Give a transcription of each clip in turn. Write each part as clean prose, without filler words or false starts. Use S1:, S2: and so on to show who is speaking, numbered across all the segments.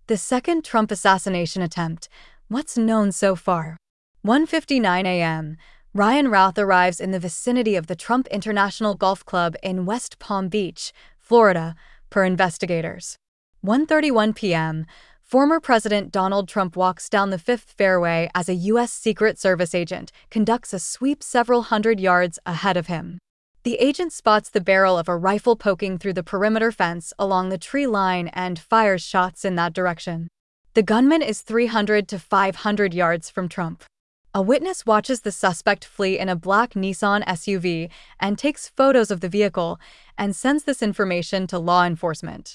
S1: The second Trump assassination attempt. What's known so far? 1:59 a.m. Ryan Routh arrives in the vicinity of the Trump International Golf Club in West Palm Beach, Florida, per investigators. 1:31 p.m. Former President Donald Trump walks down the Fifth Fairway as a U.S. Secret Service agent conducts a sweep several hundred yards ahead of him. The agent spots the barrel of a rifle poking through the perimeter fence along the tree line and fires shots in that direction. The gunman is 300 to 500 yards from Trump. A witness watches the suspect flee in a black Nissan SUV and takes photos of the vehicle and sends this information to law enforcement.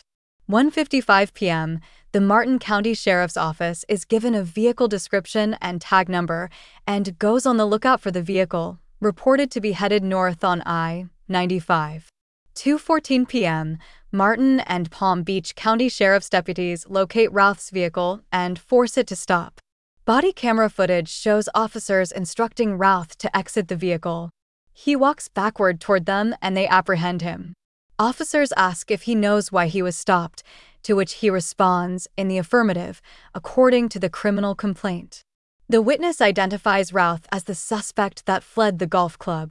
S1: 1:55 p.m., the Martin County Sheriff's Office is given a vehicle description and tag number and goes on the lookout for the vehicle, reported to be headed north on I-95. 2:14 p.m., Martin and Palm Beach County Sheriff's deputies locate Routh's vehicle and force it to stop. Body camera footage shows officers instructing Routh to exit the vehicle. He walks backward toward them and they apprehend him. Officers ask if he knows why he was stopped, to which he responds in the affirmative, according to the criminal complaint. The witness identifies Routh as the suspect that fled the golf club.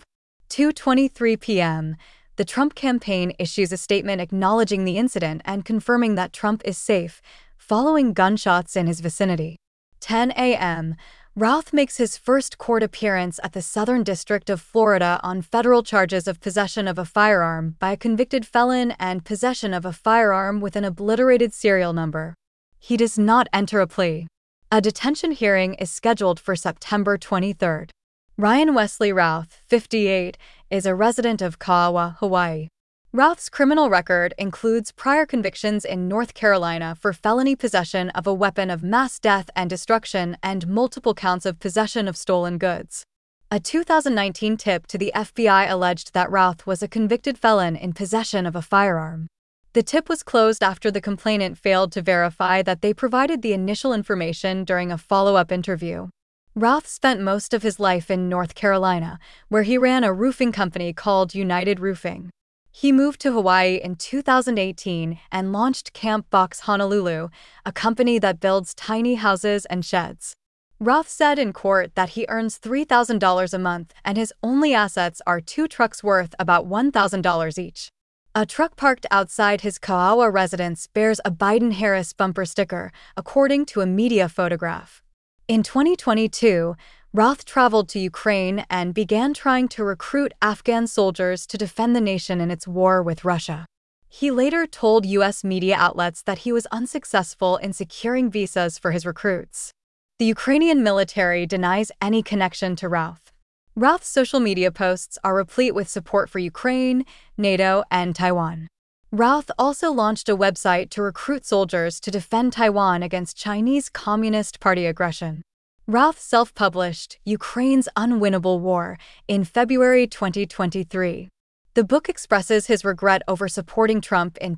S1: 2:23 p.m., the Trump campaign issues a statement acknowledging the incident and confirming that Trump is safe, following gunshots in his vicinity. 10 a.m., Routh makes his first court appearance at the Southern District of Florida on federal charges of possession of a firearm by a convicted felon and possession of a firearm with an obliterated serial number. He does not enter a plea. A detention hearing is scheduled for September 23. Ryan Wesley Routh, 58, is a resident of Kauai, Hawaii. Routh's criminal record includes prior convictions in North Carolina for felony possession of a weapon of mass death and destruction and multiple counts of possession of stolen goods. A 2019 tip to the FBI alleged that Routh was a convicted felon in possession of a firearm. The tip was closed after the complainant failed to verify that they provided the initial information during a follow-up interview. Routh spent most of his life in North Carolina, where he ran a roofing company called United Roofing. He moved to Hawaii in 2018 and launched Camp Box Honolulu, a company that builds tiny houses and sheds. Routh said in court that he earns $3,000 a month and his only assets are 2 trucks worth about $1,000 each. A truck parked outside his Kauai residence bears a Biden-Harris bumper sticker, according to a media photograph. In 2022, Routh traveled to Ukraine and began trying to recruit Afghan soldiers to defend the nation in its war with Russia. He later told U.S. media outlets that he was unsuccessful in securing visas for his recruits. The Ukrainian military denies any connection to Routh. Routh's social media posts are replete with support for Ukraine, NATO, and Taiwan. Routh also launched a website to recruit soldiers to defend Taiwan against Chinese Communist Party aggression. Routh self-published Ukraine's Unwinnable War in February 2023. The book expresses his regret over supporting Trump in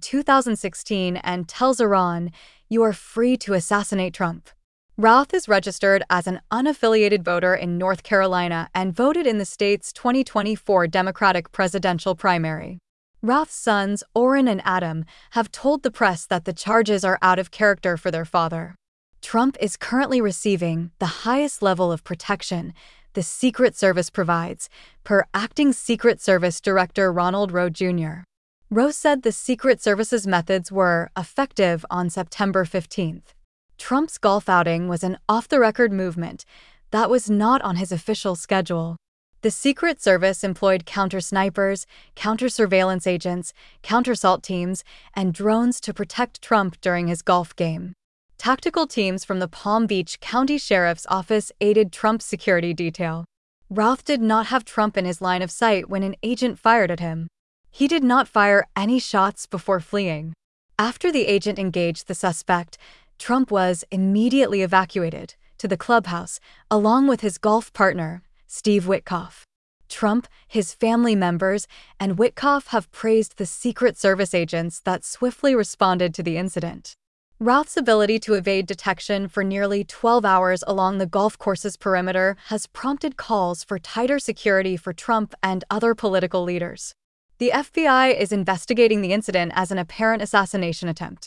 S1: 2016 and tells Iran, "You are free to assassinate Trump." Routh is registered as an unaffiliated voter in North Carolina and voted in the state's 2024 Democratic presidential primary. Routh's sons, Orrin and Adam, have told the press that the charges are out of character for their father. Trump is currently receiving the highest level of protection the Secret Service provides, per Acting Secret Service Director Ronald Rowe Jr. Rowe said the Secret Service's methods were effective on September 15. Trump's golf outing was an off-the-record movement that was not on his official schedule. The Secret Service employed counter-snipers, counter-surveillance agents, counter-assault teams, and drones to protect Trump during his golf game. Tactical teams from the Palm Beach County Sheriff's Office aided Trump's security detail. Routh did not have Trump in his line of sight when an agent fired at him. He did not fire any shots before fleeing. After the agent engaged the suspect, Trump was immediately evacuated to the clubhouse, along with his golf partner, Steve Witkoff. Trump, his family members, and Witkoff have praised the Secret Service agents that swiftly responded to the incident. Routh's ability to evade detection for nearly 12 hours along the golf course's perimeter has prompted calls for tighter security for Trump and other political leaders. The FBI is investigating the incident as an apparent assassination attempt.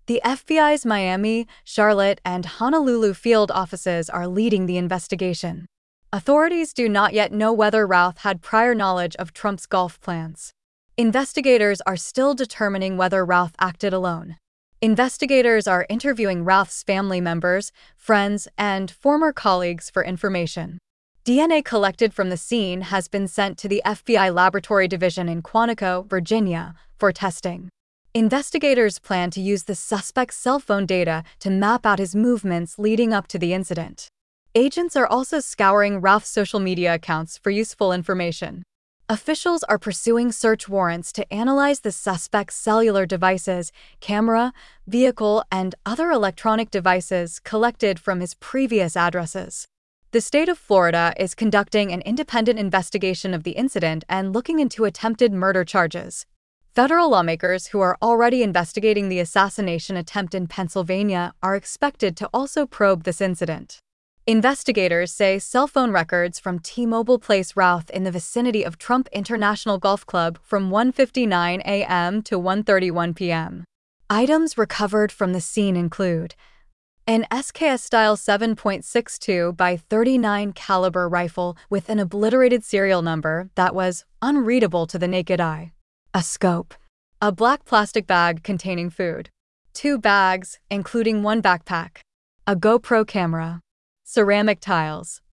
S1: The FBI's Miami, Charlotte, and Honolulu field offices are leading the investigation. Authorities do not yet know whether Routh had prior knowledge of Trump's golf plans. Investigators are still determining whether Routh acted alone. Investigators are interviewing Routh's family members, friends, and former colleagues for information. DNA collected from the scene has been sent to the FBI Laboratory Division in Quantico, Virginia, for testing. Investigators plan to use the suspect's cell phone data to map out his movements leading up to the incident. Agents are also scouring Routh's social media accounts for useful information. Officials are pursuing search warrants to analyze the suspect's cellular devices, camera, vehicle, and other electronic devices collected from his previous addresses. The state of Florida is conducting an independent investigation of the incident and looking into attempted murder charges. Federal lawmakers who are already investigating the assassination attempt in Pennsylvania are expected to also probe this incident. Investigators say cell phone records from T-Mobile place Routh in the vicinity of Trump International Golf Club from 1:59 a.m. to 1:31 p.m. Items recovered from the scene include an SKS-style 7.62 by 39 caliber rifle with an obliterated serial number that was unreadable to the naked eye, a scope, a black plastic bag containing food, 2 bags, including 1 backpack, a GoPro camera, ceramic tiles,